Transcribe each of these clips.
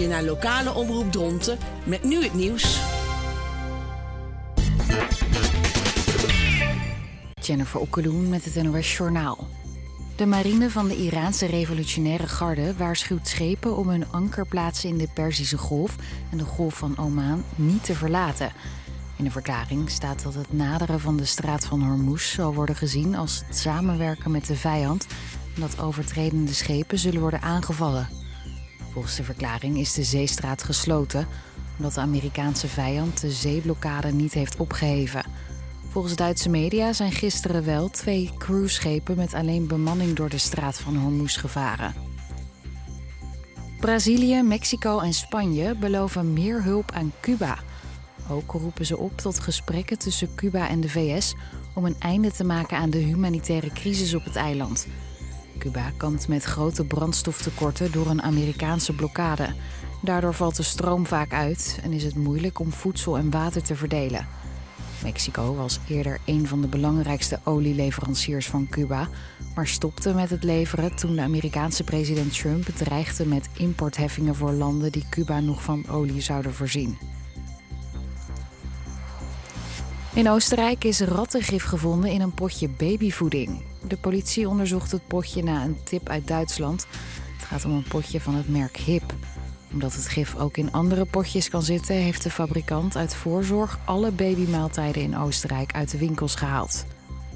je naar lokale omroep Dronten met nu het nieuws. Jennifer Okkeloen met het NOS Journaal. De marine van de Iraanse revolutionaire garde waarschuwt schepen om hun ankerplaatsen in de Perzische Golf en de Golf van Oman niet te verlaten. In de verklaring staat dat het naderen van de straat van Hormuz zal worden gezien als het samenwerken met de vijand en dat overtredende schepen zullen worden aangevallen. Volgens de verklaring is de zeestraat gesloten omdat de Amerikaanse vijand de zeeblokkade niet heeft opgeheven. Volgens Duitse media zijn gisteren wel 2 cruiseschepen met alleen bemanning door de straat van Hormuz gevaren. Brazilië, Mexico en Spanje beloven meer hulp aan Cuba. Ook roepen ze op tot gesprekken tussen Cuba en de VS om een einde te maken aan de humanitaire crisis op het eiland. Cuba kampt met grote brandstoftekorten door een Amerikaanse blokkade. Daardoor valt de stroom vaak uit en is het moeilijk om voedsel en water te verdelen. Mexico was eerder een van de belangrijkste olieleveranciers van Cuba, maar stopte met het leveren toen de Amerikaanse president Trump dreigde met importheffingen voor landen die Cuba nog van olie zouden voorzien. In Oostenrijk is rattengif gevonden in een potje babyvoeding. De politie onderzocht het potje na een tip uit Duitsland. Het gaat om een potje van het merk Hip. Omdat het gif ook in andere potjes kan zitten, heeft de fabrikant uit voorzorg alle babymaaltijden in Oostenrijk uit de winkels gehaald.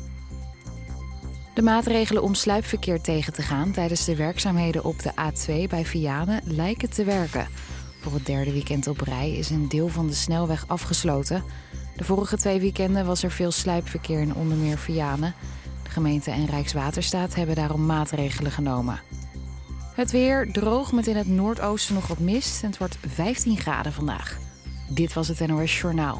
De maatregelen om sluipverkeer tegen te gaan tijdens de werkzaamheden op de A2 bij Vianen lijken te werken. Voor het 3e weekend op rij is een deel van de snelweg afgesloten. De vorige 2 weekenden was er veel sluipverkeer in onder meer Vianen. De gemeente en Rijkswaterstaat hebben daarom maatregelen genomen. Het weer droog met in het noordoosten nog wat mist en het wordt 15 graden vandaag. Dit was het NOS Journaal.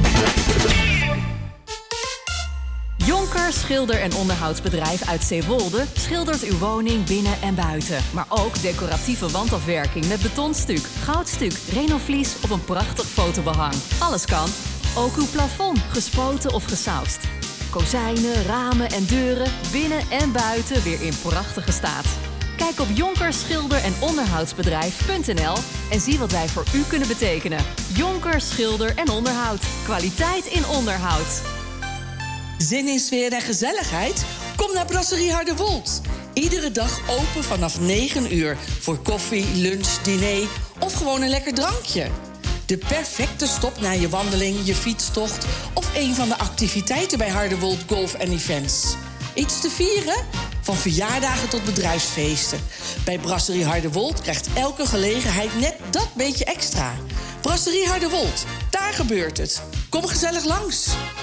Jonker Schilder- en Onderhoudsbedrijf uit Zeewolde schildert uw woning binnen en buiten. Maar ook decoratieve wandafwerking met betonstuk, goudstuk, renovlies of een prachtig fotobehang. Alles kan. Ook uw plafond, gespoten of gesausd. Kozijnen, ramen en deuren, binnen en buiten weer in prachtige staat. Kijk op Jonker Schilder- en Onderhoudsbedrijf.nl en zie wat wij voor u kunnen betekenen. Jonker Schilder en Onderhoud. Kwaliteit in onderhoud. Zin in sfeer en gezelligheid? Kom naar Brasserie Harderwold. Iedere dag open vanaf 9 uur voor koffie, lunch, diner of gewoon een lekker drankje. De perfecte stop na je wandeling, je fietstocht of een van de activiteiten bij Harderwold Golf en Events. Iets te vieren? Van verjaardagen tot bedrijfsfeesten. Bij Brasserie Harderwold krijgt elke gelegenheid net dat beetje extra. Brasserie Harderwold, daar gebeurt het. Kom gezellig langs.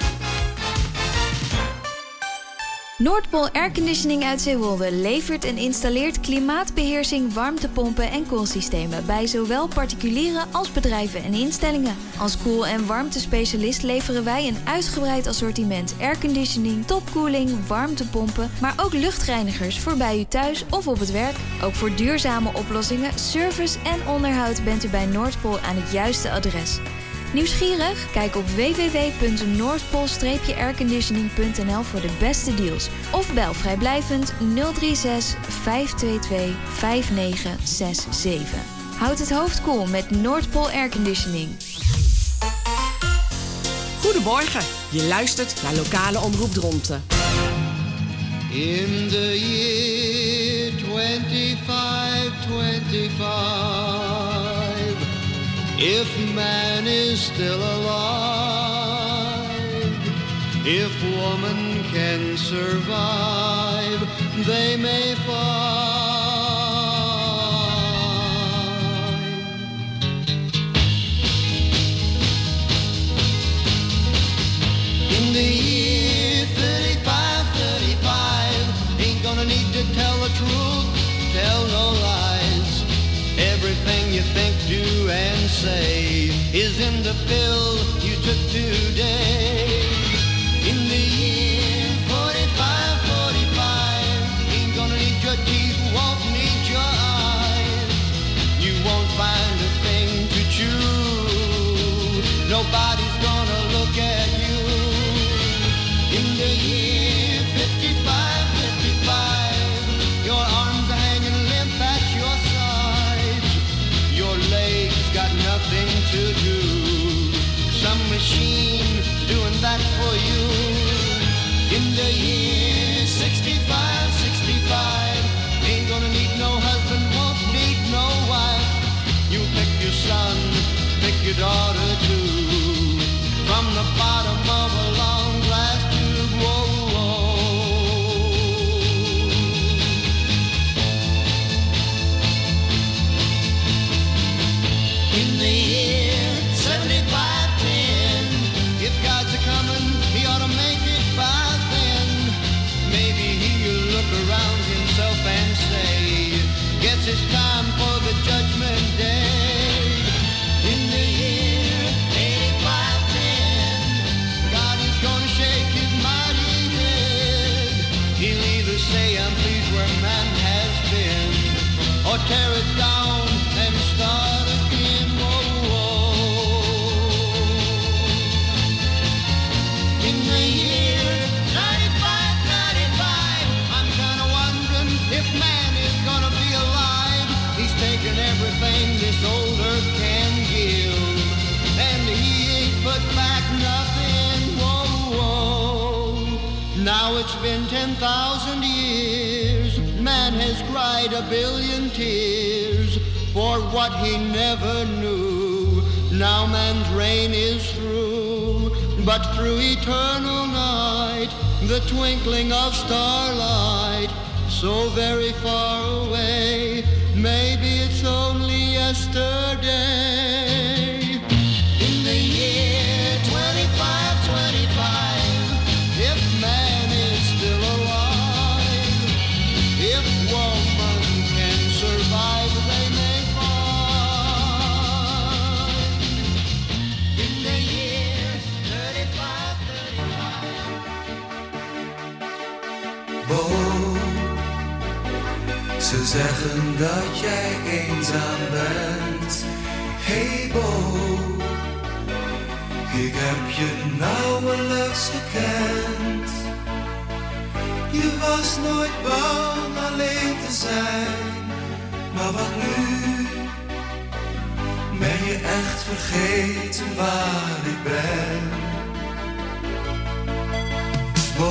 Noordpool Airconditioning uit Zeewolde levert en installeert klimaatbeheersing, warmtepompen en koelsystemen bij zowel particulieren als bedrijven en instellingen. Als koel- en warmtespecialist leveren wij een uitgebreid assortiment airconditioning, topkoeling, warmtepompen, maar ook luchtreinigers voor bij u thuis of op het werk. Ook voor duurzame oplossingen, service en onderhoud bent u bij Noordpool aan het juiste adres. Nieuwsgierig? Kijk op www.noordpool-airconditioning.nl voor de beste deals. Of bel vrijblijvend 036 522 5967. Houd het hoofd koel met Noordpool Airconditioning. Goedemorgen, je luistert naar lokale omroep Dronten. In the year 2525, if man is still alive, if woman can survive, they may find. In the year 35, ain't gonna need to tell the truth, tell no lies. Everything you think, do, and say is in the pill you took today. In the year 45, ain't gonna need your teeth, won't need your eyes. You won't find a thing to chew. Nobody's gonna look at you. In the year 55, your arms are hanging limp at your sides. You're laying got nothing to do. Some machine doing that for you. In the year 65, 65, ain't gonna need no husband, won't need no wife. You pick your son, pick your daughter too. From the bottom of a long glass tube, whoa, whoa. In the year 7510, if God's a-comin', he ought to make it by then. Maybe he'll look around himself and say, guess it's time for the judgment day. In the year 8510, God is gonna shake his mighty head. He'll either say, I'm pleased where man has been, or tear it down and start again. Whoa, whoa. In the year 95, I'm kinda wondering if man is gonna be alive. He's taken everything this old earth can give, and he ain't put back nothing. Whoa, whoa. Now it's been 10,000 years. Man has cried a billion tears for what he never knew. Now man's reign is through, but through eternal night, the twinkling of starlight, so very far away, maybe it's only yesterday. In the year 2525, if man is still alive, if woman can survive, they may find. In the year 3535. Bo, ze zeggen dat jij eenzaam bent. Hey Bo, ik heb je nauwelijks gekend. Je was nooit bang alleen te zijn, maar wat nu? Ben je echt vergeten waar ik ben? Bo,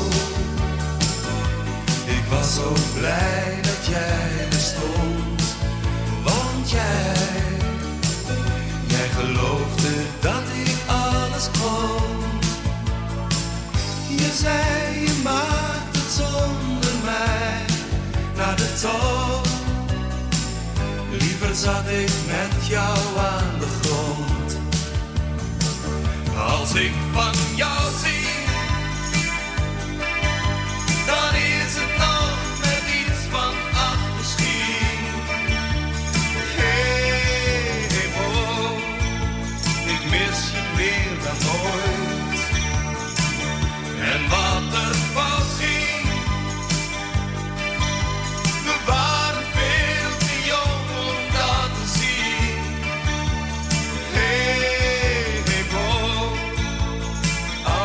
ik was zo blij dat jij bestond, want jij geloofde dat ik alles kon. Je zei je maakt het zonder mij naar de top. Liever zat ik met jou aan de grond. Als ik van jou zie, dan is het nog met iets van ach misschien. Hey Bo, ik mis je meer dan ooit. En wat er fout ging, we waren veel te jong om dat te zien. Hey Bo,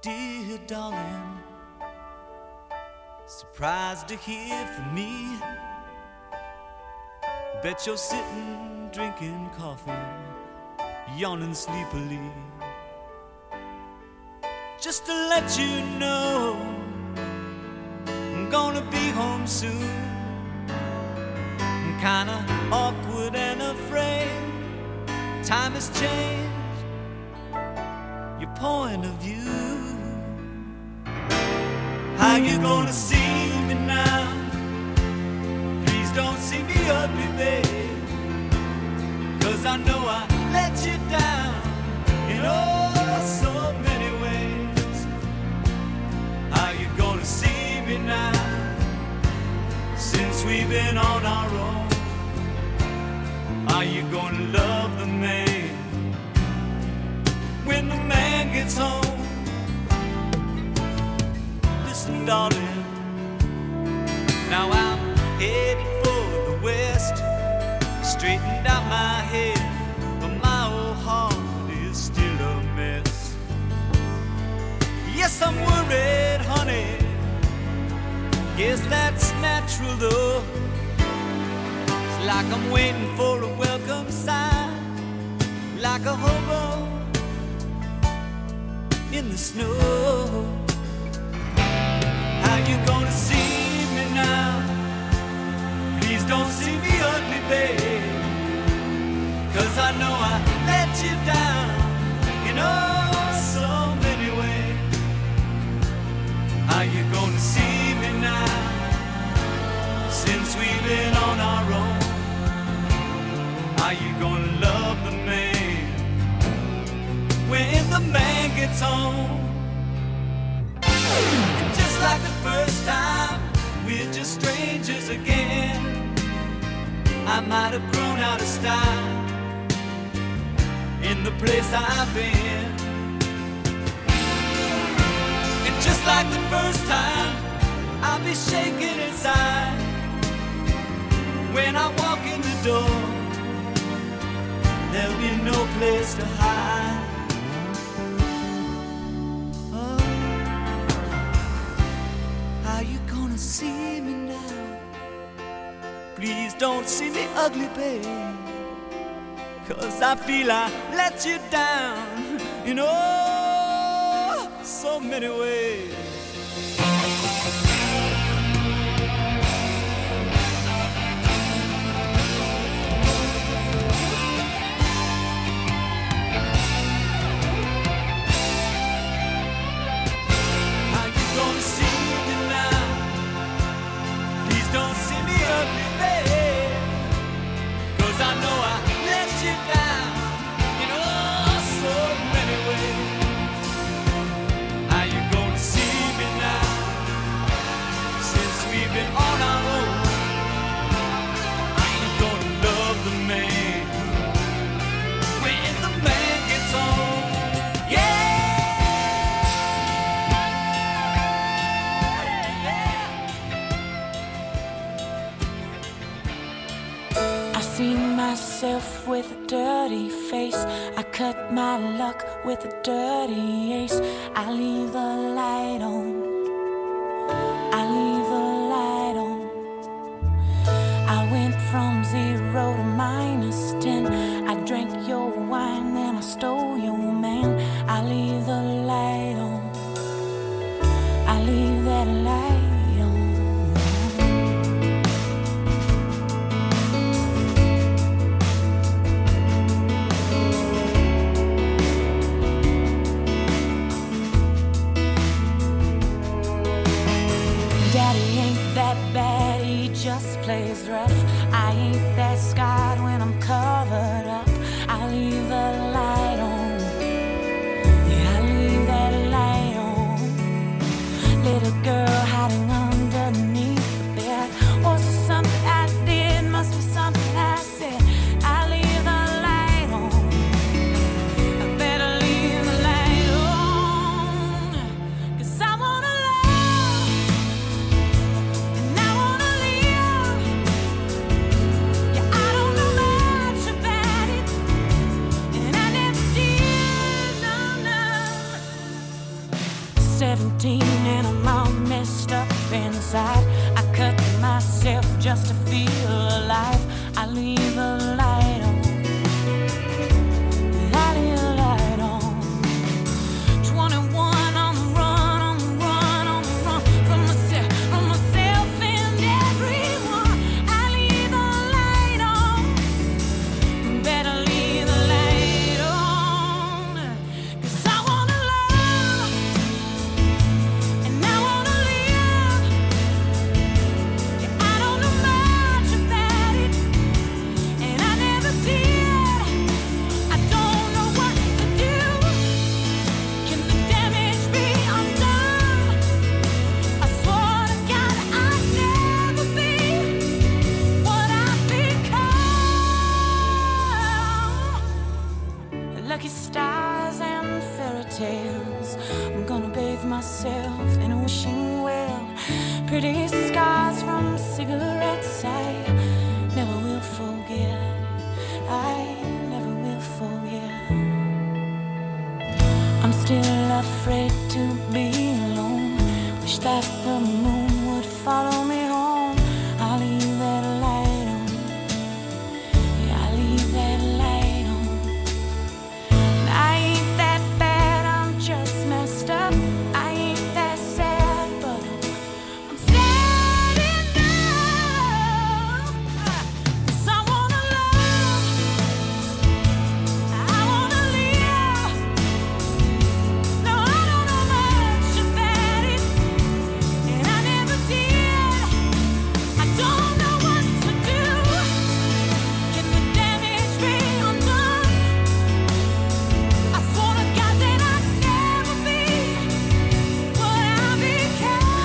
Dear darling, surprised to hear from me. Bet you're sitting, drinking coffee, yawning sleepily. Just to let you know, I'm gonna be home soon. I'm kinda awkward and afraid. Time has changed your point of view. How you gonna see me now? Please don't see me ugly, babe, 'cause I know I let you down in oh so many ways. How you gonna see me now? Since we've been on our own, are you gonna love the man when the man gets home? Listen, darling, now I'm headed for the west. Straightened out my head, but my old heart is still a mess. Yes, I'm worried, honey. Guess that's natural though. It's like I'm waiting for a welcome sign, like a hobo in the snow. How you gonna see me now? Please don't see me ugly, babe, 'cause I know I let you down in oh so many ways. How you gonna see me now? Since we've been on our own, are you gonna love the man when the man gets home? And just like the first time, we're just strangers again. I might have grown out of style in the place I've been. And just like the first time, I'll be shaking inside when I walk in the door. There'll be no place to hide. Oh, how you gonna see me now? Please don't see me ugly, babe, 'cause I feel I let you down in oh so many ways. How you gonna see me now? Please don't see me ugly, babe, 'cause I know I let you down in oh so many ways. How you gonna see me now? Since we've been on our own, are you gonna love the man when the man gets home? Yeah. I see myself with a dirty face. I cut my luck with a dirty ace. I leave the light on. I leave the light on. I went from 0 to -10. I drank your wine, then I stole your man. I leave the light on. I leave that light on. Daddy ain't that bad, he just plays rough. I ain't that scarred when I'm covered up. I leave the light on. Yeah, 17 and I'm all messed up inside. I cut myself just to feel alive. I leave a light on. I leave a light on. 21 on the run, on the run, on the run from myself and everyone. I leave a light on. Better leave the light on. 'Cause I wanna love and I wanna live. Yeah, I don't know much about it, and I never did. I don't know what to do. Can the damage be undone? I swore to God I'd never be what I've become. Lucky stars and fairy tales. I'm gonna bathe myself in a wishing well. Pretty scars from cigarettes I never will forget. I never will forget. I'm still afraid to be alone. Wish that the moon would follow me home. I'll leave that light on. Yeah, I'll leave that light on. And I ain't that bad, I'm just messed up. I ain't that sad, but I'm sad enough. 'Cause I wanna love, I wanna live. No, I don't know much about it, and I never did. I don't know what to do. Can the damage be undone? I swore to God that I'd never be what I become.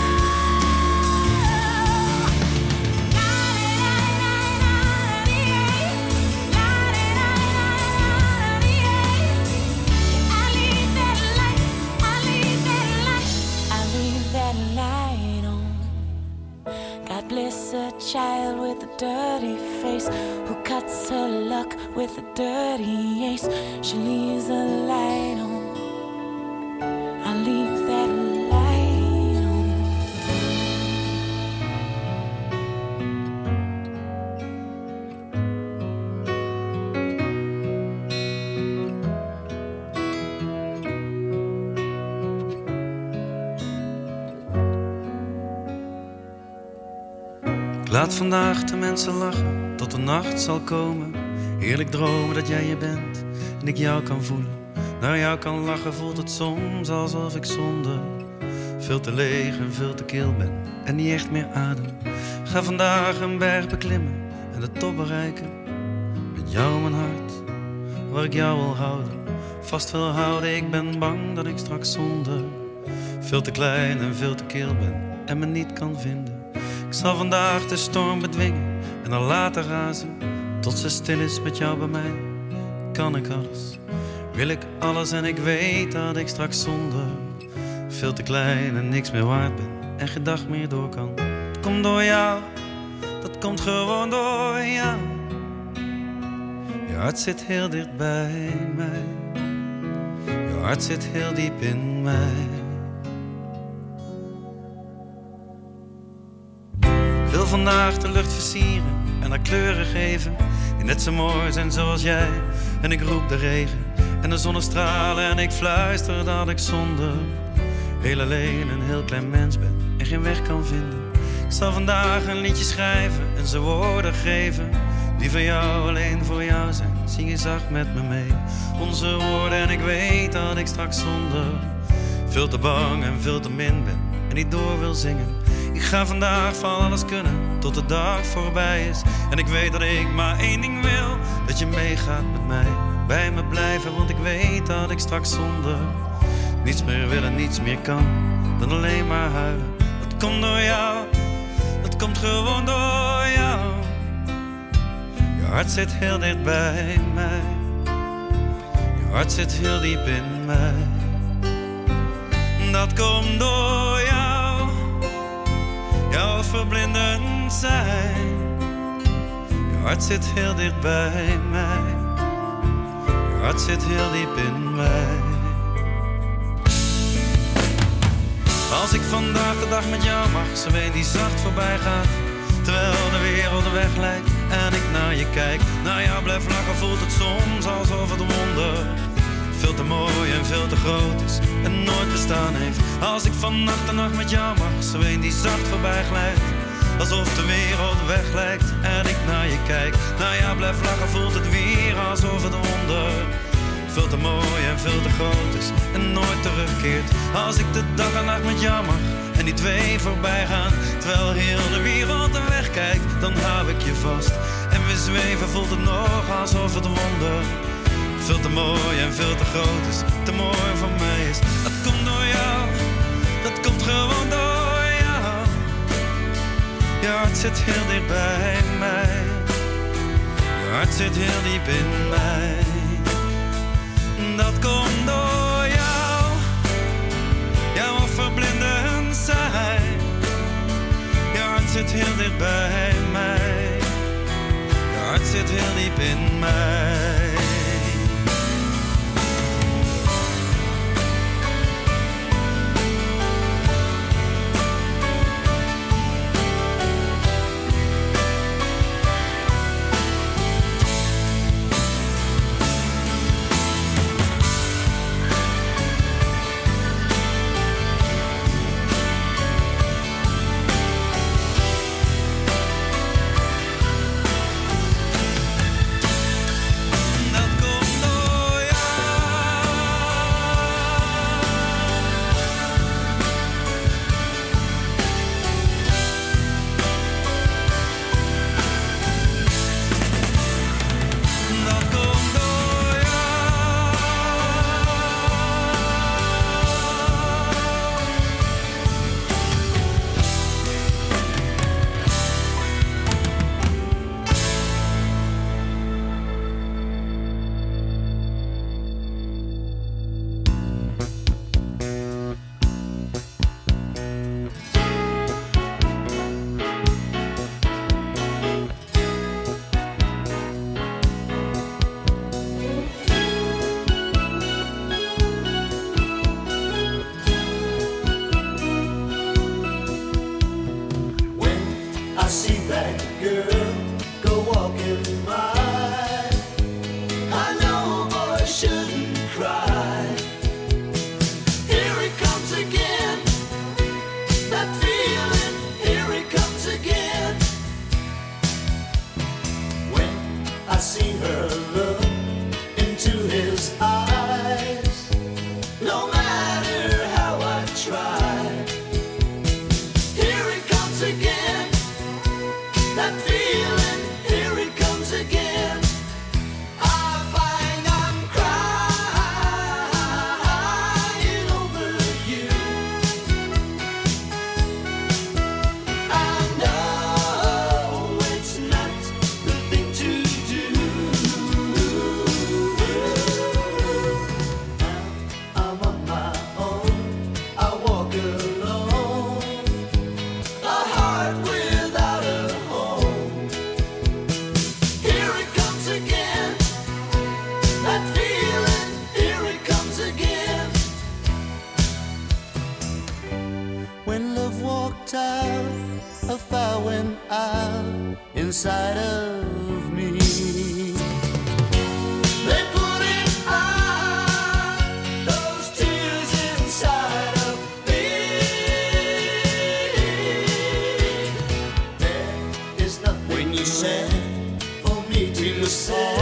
I leave that light, I leave that light, I leave that light on. God bless a child with a dirty face who cuts her luck with a dirty ace. She leaves a light on. I leave that light on. Laat vandaag de mensen lachen tot de nacht zal komen. Heerlijk dromen dat jij je bent en ik jou kan voelen. Naar jou kan lachen voelt het soms alsof ik zonder veel te leeg en veel te kil ben en niet echt meer adem. Ga vandaag een berg beklimmen en de top bereiken. Met jou mijn hart, waar ik jou wil houden. Vast wil houden, ik ben bang dat ik straks zonder veel te klein en veel te kil ben en me niet kan vinden. Ik zal vandaag de storm bedwingen en dan laten razen. Tot ze stil is met jou bij mij, kan ik alles. Wil ik alles en ik weet dat ik straks zonder veel te klein en niks meer waard ben en geen dag meer door kan. Het komt door jou, dat komt gewoon door jou. Je hart zit heel dicht bij mij. Je hart zit heel diep in mij. Ik wil vandaag de lucht versieren en haar kleuren geven die net zo mooi zijn zoals jij. En ik roep de regen en de zonnestralen en ik fluister dat ik zonder heel alleen een heel klein mens ben en geen weg kan vinden. Ik zal vandaag een liedje schrijven en ze woorden geven die van jou alleen voor jou zijn. Zing je zacht met me mee onze woorden en ik weet dat ik straks zonder veel te bang en veel te min ben en niet door wil zingen. Ik ga vandaag van alles kunnen tot de dag voorbij is. En ik weet dat ik maar één ding wil, dat je meegaat met mij. Bij me blijven, want ik weet dat ik straks zonder niets meer wil en niets meer kan dan alleen maar huilen. Dat komt door jou, dat komt gewoon door jou. Je hart zit heel dicht bij mij. Je hart zit heel diep in mij. Dat komt door jou. Jouw verblindend zijn. Je hart zit heel dicht bij mij. Je hart zit heel diep in mij. Als ik vandaag de dag met jou mag, zo een die zacht voorbij gaat. Terwijl de wereld de weg lijkt en ik naar je kijk. Naar jou blijf lachen, voelt het soms alsof het wonder veel te mooi en veel te groot is en nooit bestaan heeft. Als ik van nacht en nacht met jou mag, zo een die zacht voorbij glijdt. Alsof de wereld weg lijkt en ik naar je kijk. Naar jou blijf lachen, voelt het weer alsof het wonder veel te mooi en veel te groot is en nooit terugkeert. Als ik de dag en nacht met jou mag en die twee voorbij gaan, terwijl heel de wereld de weg kijkt, dan hou ik je vast. En we zweven, voelt het nog alsof het wonder veel te mooi en veel te groot is, te mooi voor mij is. Dat komt door jou, dat komt gewoon door jou. Je hart zit heel dicht bij mij, je hart zit heel diep in mij. Dat komt door jou, jouw verblindend zijn. Je hart zit heel dicht bij mij, je hart zit heel diep in mij. Inside of me, they put it on, those tears inside of me. There is nothing when you said for me to say.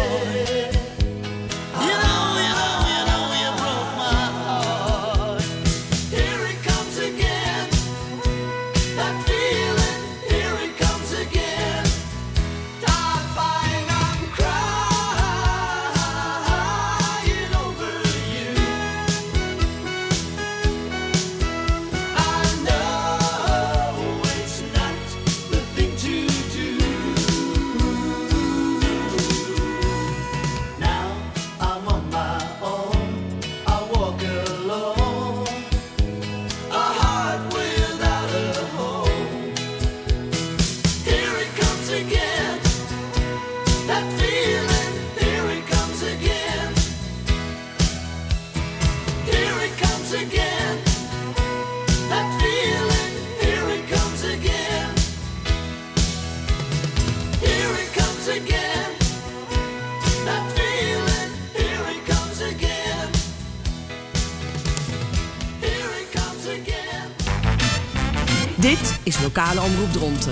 That feeling. Dit is Lokale Omroep Dronten.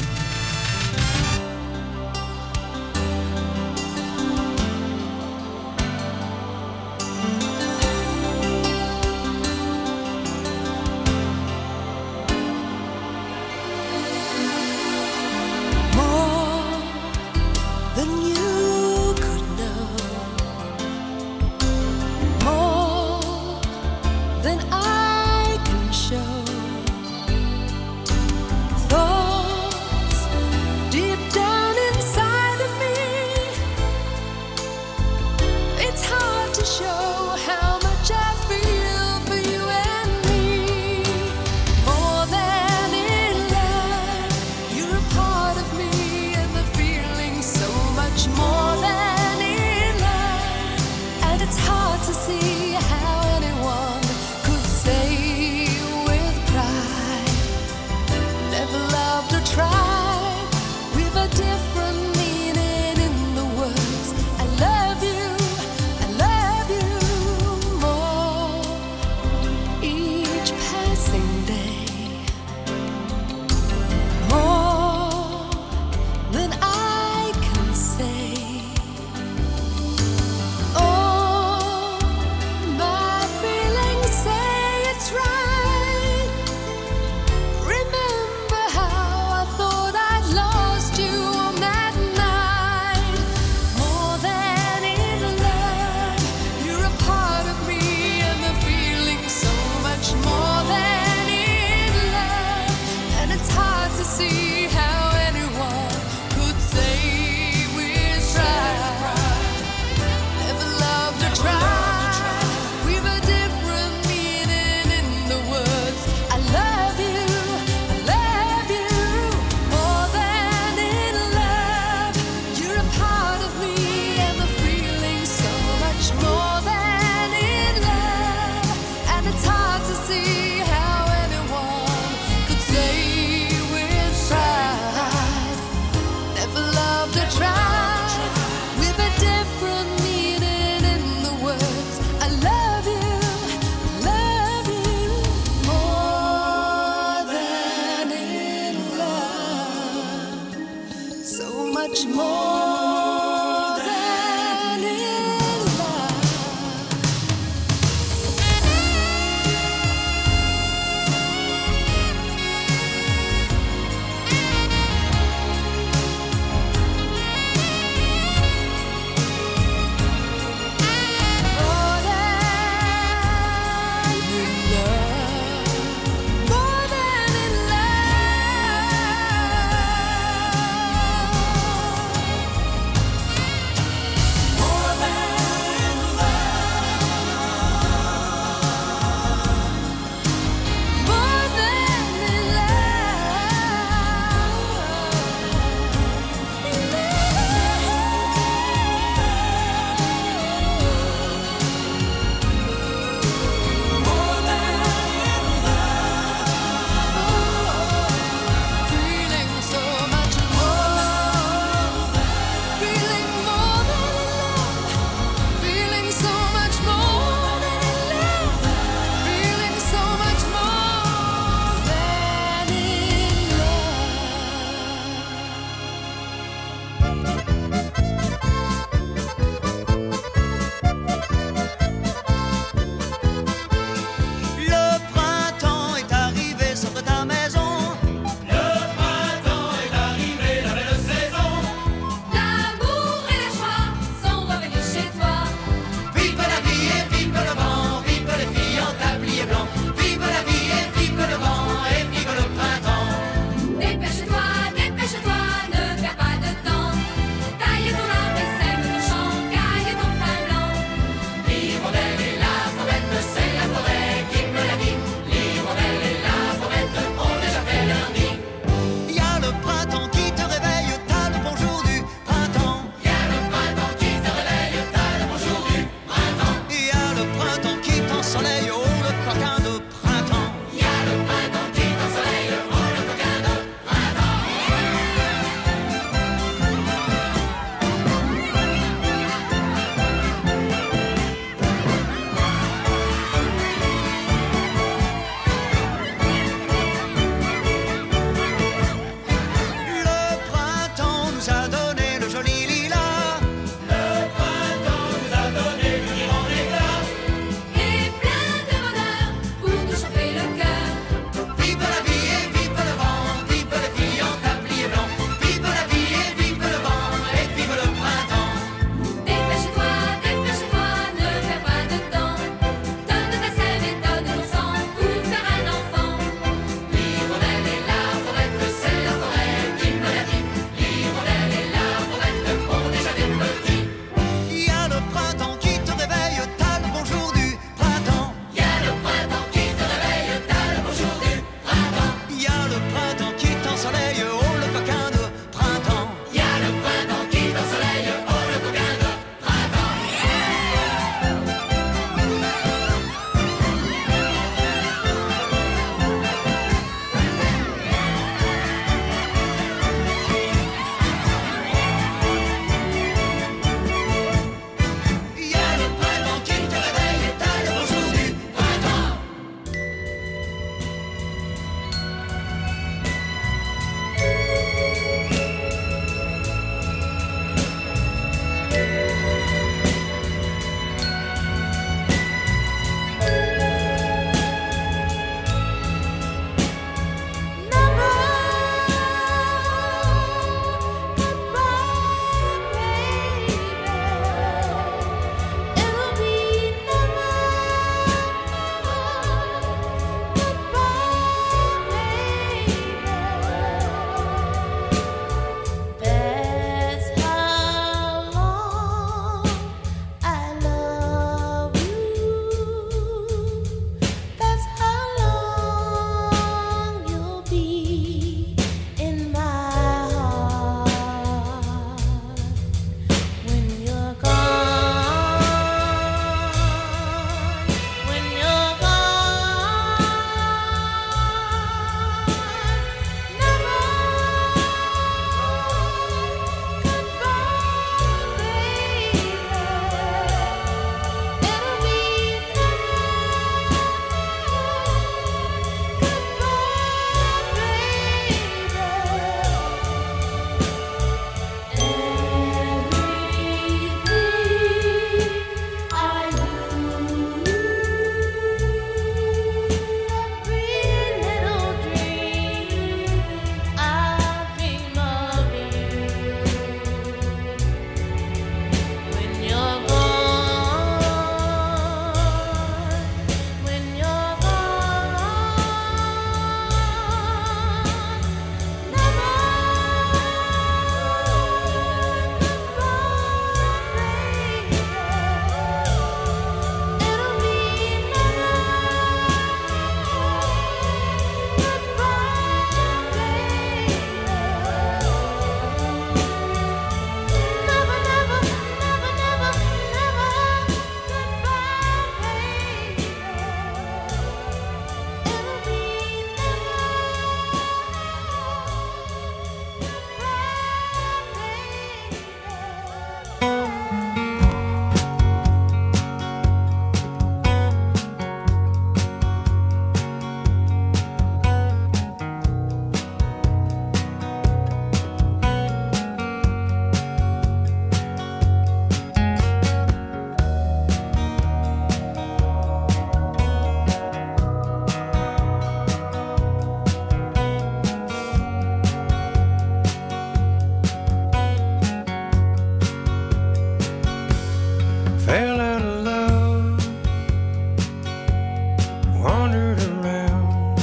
wandered around,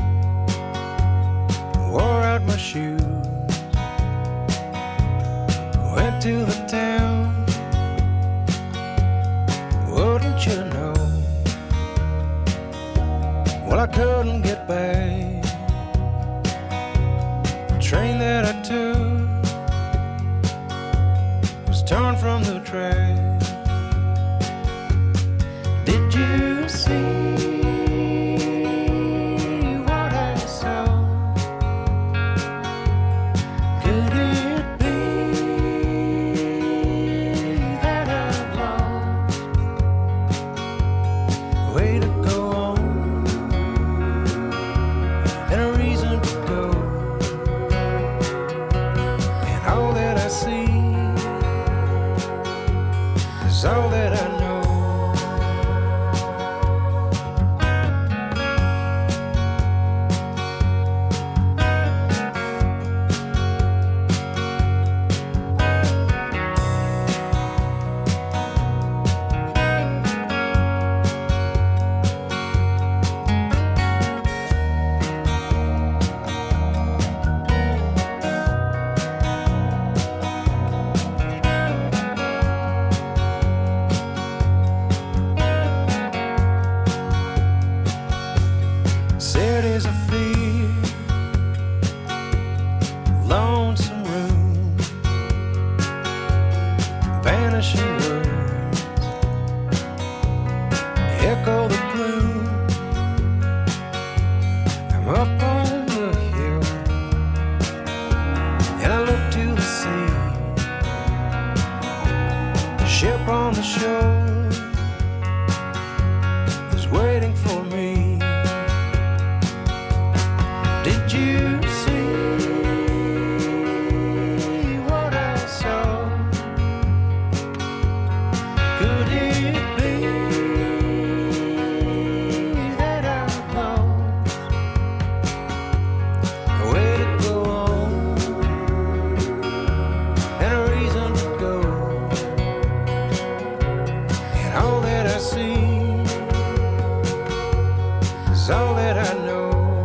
wore out my shoes, went to the town. Wouldn't you know? Well, I couldn't get back. The train that I took was torn from the track. Did you see what I saw? Could it be that I've lost a way to go on and a reason to go? And all that I see is all that I know. Said is a fear, lonesome room, vanishing words, echo the gloom. I'm up on the hill and I look to the sea, the ship on the shore is waiting for me. Did you see what I saw? Could it be that I've lost a way to go on and a reason to go? And all that I see is all that I know.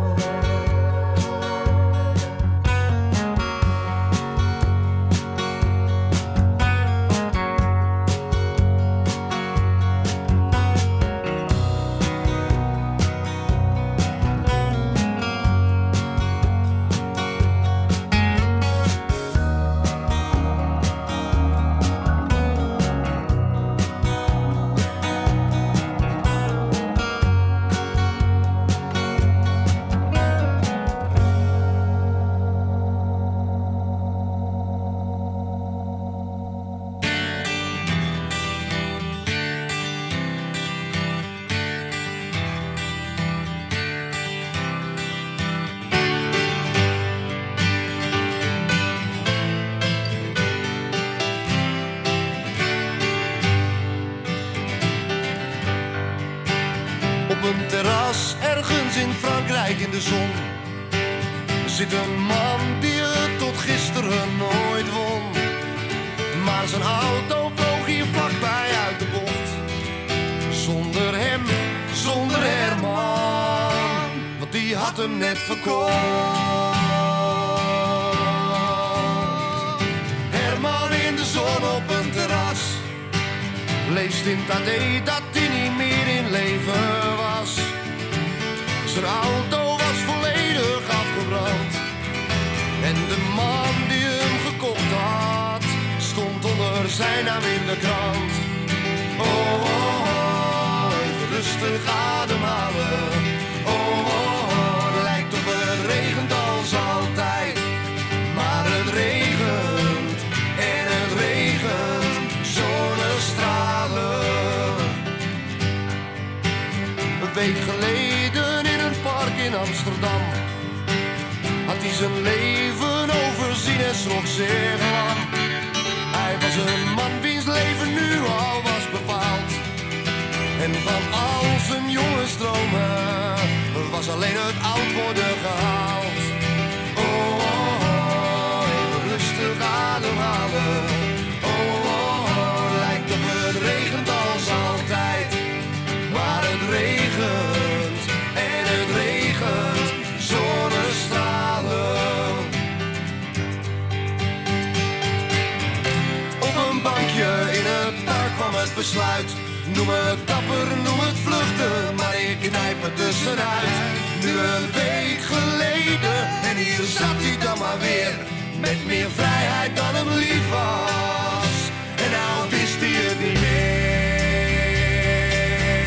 Op een terras ergens in Frankrijk in de zon zit een man die het tot gisteren nooit won. Maar zijn auto vloog hier vlakbij uit de bocht. Zonder hem, zonder Herman, want die had hem net verkocht. Herman in de zon op een terras leest in het AD dat hij niet meer in leven was. Zijn auto was volledig afgebrand en de man die hem gekocht had stond onder zijn naam in de krant. Oh, oh, oh, even rustig ademhalen. Oh, oh, oh, lijkt of het regent als altijd, maar het regent en het regent zonnestralen. Een week geleden in een park in Amsterdam had hij zijn leven overzien en schrok zeer lang. Hij was een man wiens leven nu al was bepaald. En van al zijn jonge stromen was alleen het oud worden gehaald. Oh, oh, oh, even rustig ademhalen. Oh, oh, oh, lijkt of het regent als altijd, maar het regent besluit. Noem het dapper, noem het vluchten, maar ik knijp er tussenuit. Nu een week geleden en hier zat hij dan maar weer. Met meer vrijheid dan hem lief was. En nou wist hij het niet meer.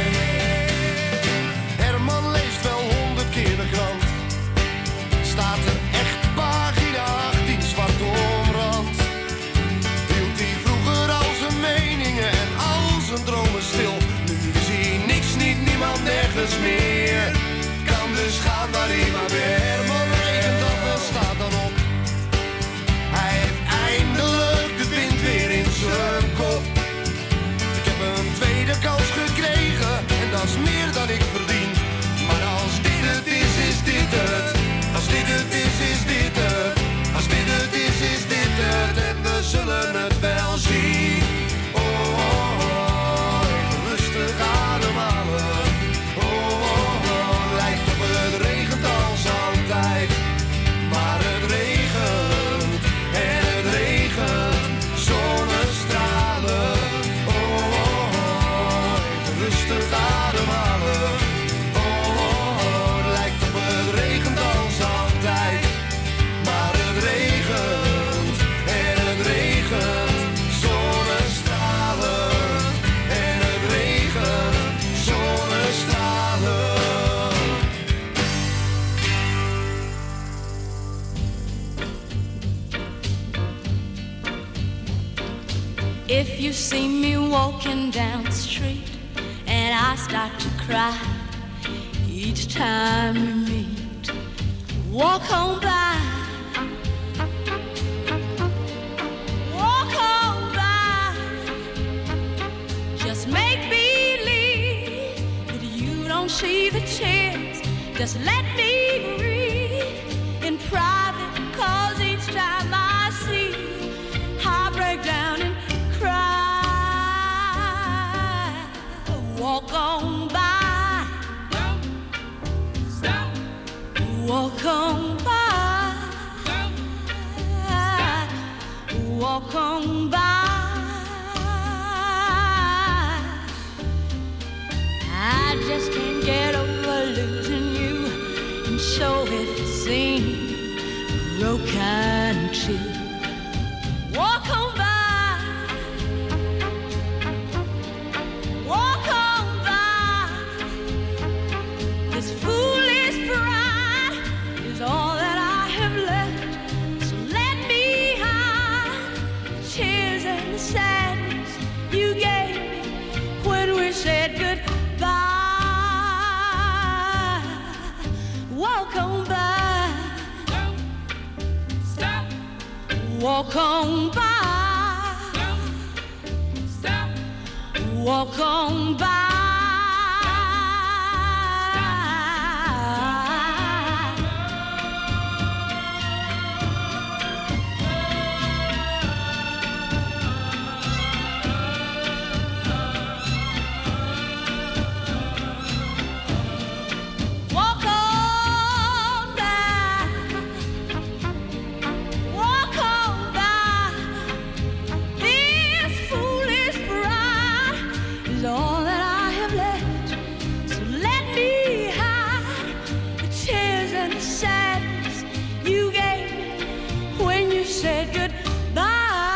Herman leest wel 100 keer de krant. Staat er echt pagina 18 zwart omrand. Hield hij vroeger al zijn meningen en al zijn dromen stil. Nu zie hij niks, niet niemand, nergens meer. Kan dus gaan waar hij maar weer. Herman regent af en staat dan op. Hij heeft eindelijk de wind weer in zijn kop. Ik heb een tweede kans gekregen en dat is meer dan ik verdien. Maar als dit het is, is dit het. Als dit het is, is dit het. Als dit het is dit het. En we zullen het wel zien. Oh, oh, oh, even rustig ademhalen. Oh, oh, oh, lijkt op het regent als altijd. Maar het regent en het regent. Zonnestralen. Oh, oh, oh, even rustig ademhalen. Oh, oh, oh, lijkt op het regent als altijd. Maar het regent en het regent. Zonnestralen. En het regent. Zonnestralen. If you see me walking down the street and I start to cry each time we meet, walk on by. Walk on by. Just make believe that you don't see the tears. Just let me read in private, 'cause each time I see you, I break down and cry. Walk on by. Don't stop. Walk on by. Don't stop. Walk on by. I just can't get over losing you, and so it seems broken and true. Walk on by. Walk on by. This foolish pride is all that I have left. So let me hide the tears and the sadness you gave me when we said goodbye. Walk on by. Don't stop. Walk on by. Don't stop. Walk on by. Walk on by. Walk on by. This foolish pride is all that I have left. So let me hide the tears and the sadness you gave me when you said goodbye.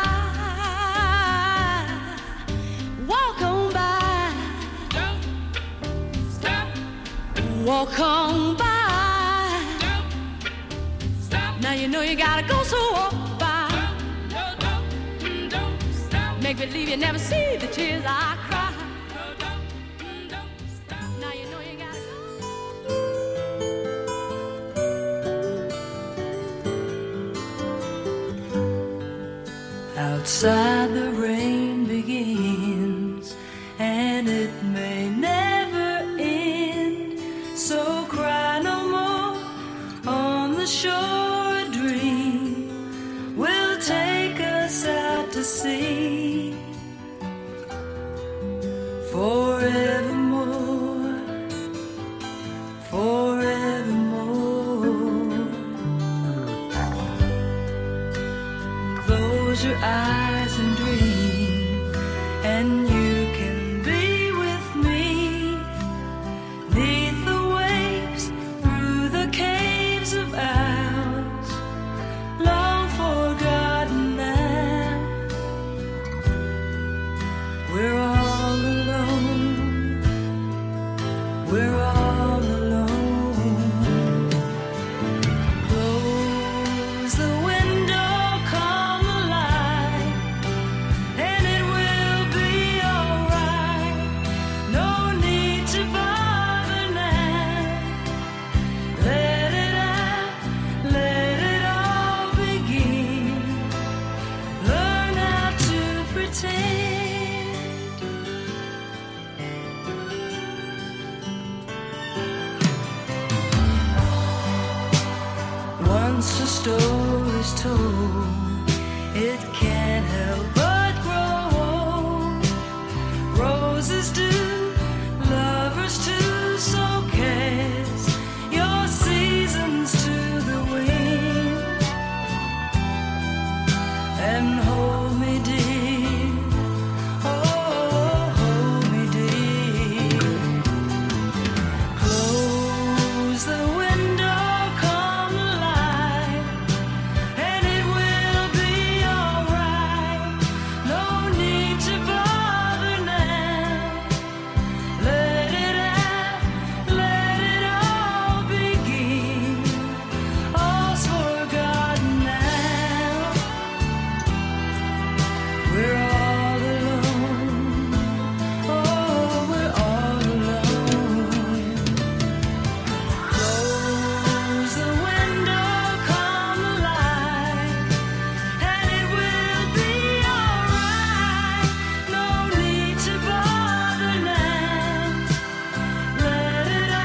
Walk on by. Don't stop. Walk on by. Don't stop. Now you know you gotta go, so walk by. Don't stop. Make believe you never see the tears I cry. Don't stop. Now you know you gotta go. Outside the rain begins, and it may never end. So cry no more on the shore. A dream will take us out to sea forevermore, forevermore. Close your eyes and dream, and you once a story's told, it can't help but grow. Roses do, lovers too, so cast your seasons to the wind and hold me dear, oh, hold me dear. Close the window, come alive, and it will be alright. No need to bother now. Let it all begin. All's forgotten now. We're all alone. Oh, we're all alone. Close the window, come alive, and it will be alright. No need to bother now. Let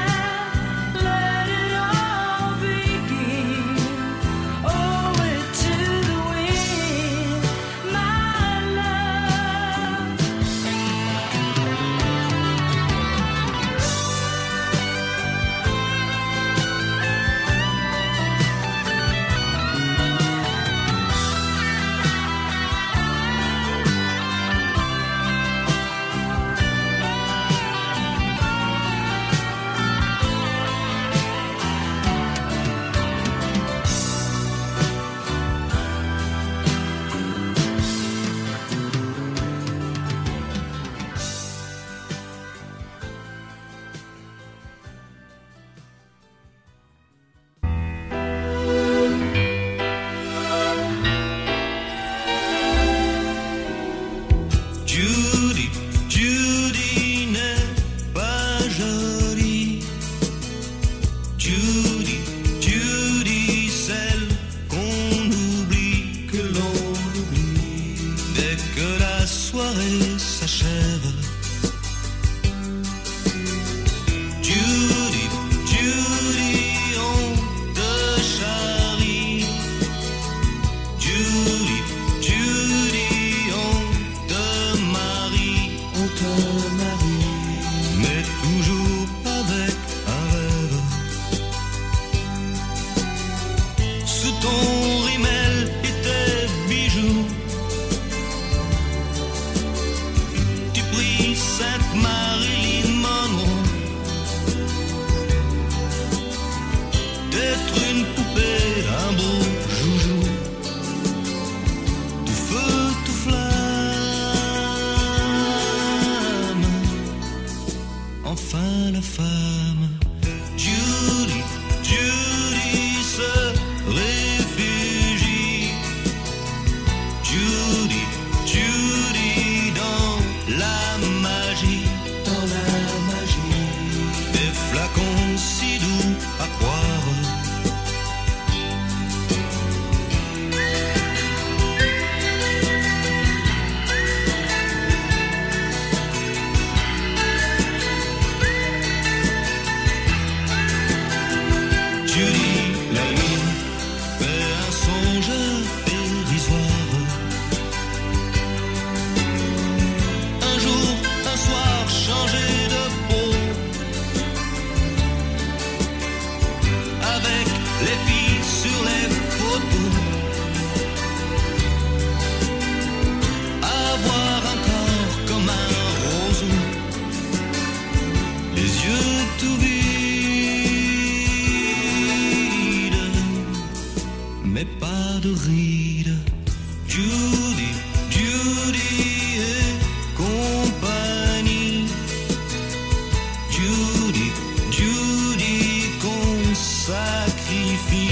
it all begin. Owe it to the wind, my love. Judy, Judy n'est pas jolie. Judy, Judy, celle qu'on oublie, que l'on oublie dès que la soirée s'achève. Judy, Judy, on te charrie. Judy, Judy, on te marie, mais toujours avec un rêve. Sous ton rimel et tes bijoux, tu pries Sainte Marilyn Monroe d'être une poupée, un beau joujou, tout feu, tout flamme. Enfin la femme, Judy, Judy se réfugie. Judy, Judy dans la magie, des flacons si doux à croire. Judy, la nuit, fait un songe dérisoire. Un jour, un soir, changé de peau, avec les filles sur les photos. Avoir un corps comme un roseau, les yeux tout vides, mais pas de rides. Judy, Judy et compagnie. Judy, Judy qu'on sacrifie.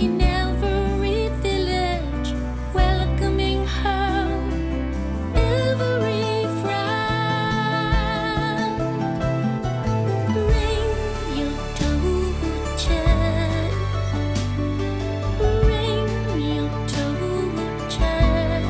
in every village, welcoming her, every frown. Bring your torches, bring your torches,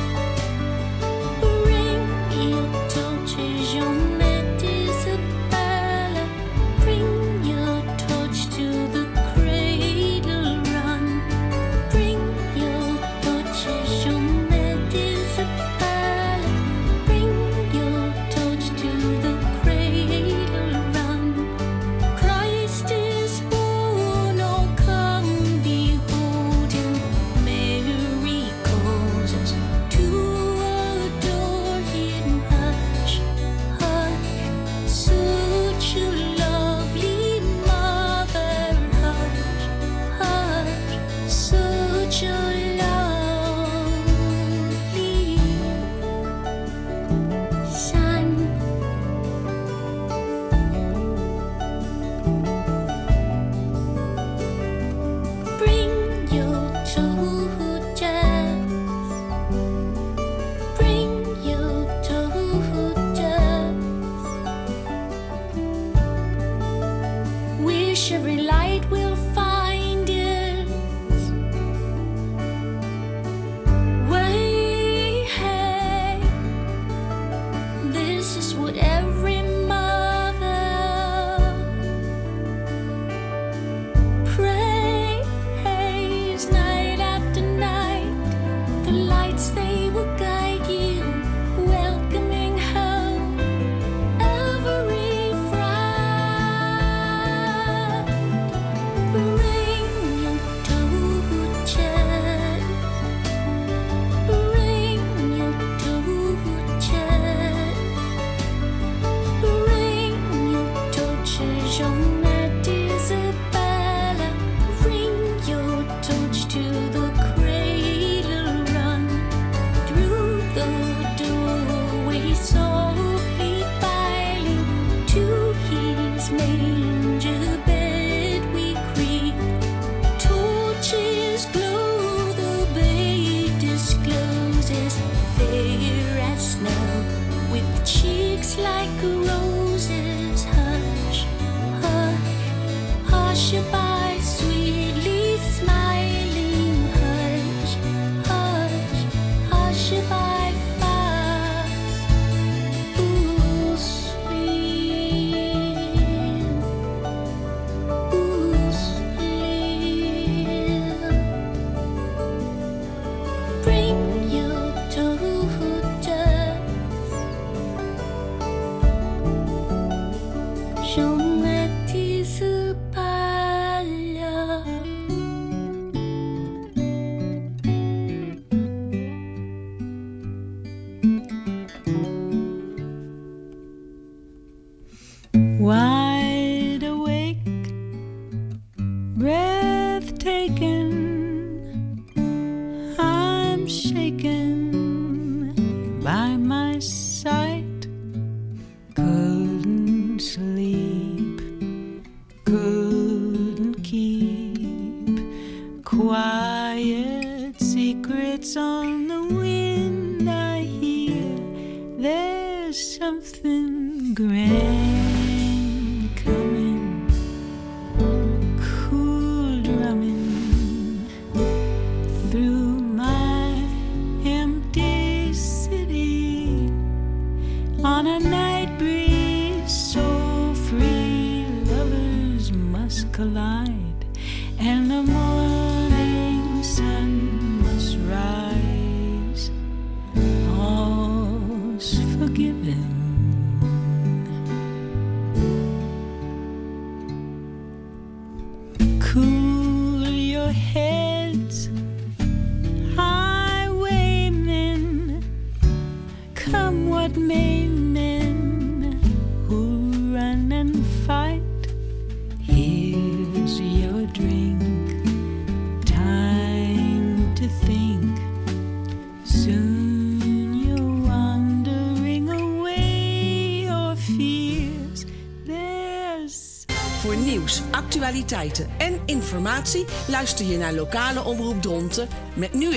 bring your torches, your Isabella, bring your torch to the cradle run. Bring your torches, your Isabella, bring your torch to the cradle run. Christ is born, oh come behold him. Mary calls us to adore him. Hush, hush, such a lovely mother. Hush, hush, such a lovely son. Bring your torches, bring your torches. Wish every light will find us way. Hey, this is what every mother prays night after night. The lights, they will guide you, welcoming home every frown. Bring your torches, bring your torches, bring your torches, your Isabella, bring your torch to the cradle run. Through the doorway softly filing, to his manger bed we creep. Torches glow, the babe discloses, fair as snow, with cheeks like roses. Hush, hush, hush-a-by, sweetly smiling. Hush, hush, hush-a-by, fast. Ooh, sleep, ooh, sleep. Bring your torches, Jeanette Isabella. Wide awake, breath taken, I'm shaken by my sight. Couldn't sleep, couldn't keep quiet secrets on the wind. I hear there's something grand coming, cool drumming through my empty city on a night breeze so free. Lovers must collide, and the morning sun must rise. All's forgiven. Cool your heads, highwaymen, come what may, men who run and fight. Here's your drink, time to think. Soon you're wandering away, your fears. There's Voor nieuws, actualiteiten en informatie luister je naar lokale omroep Dronten met nu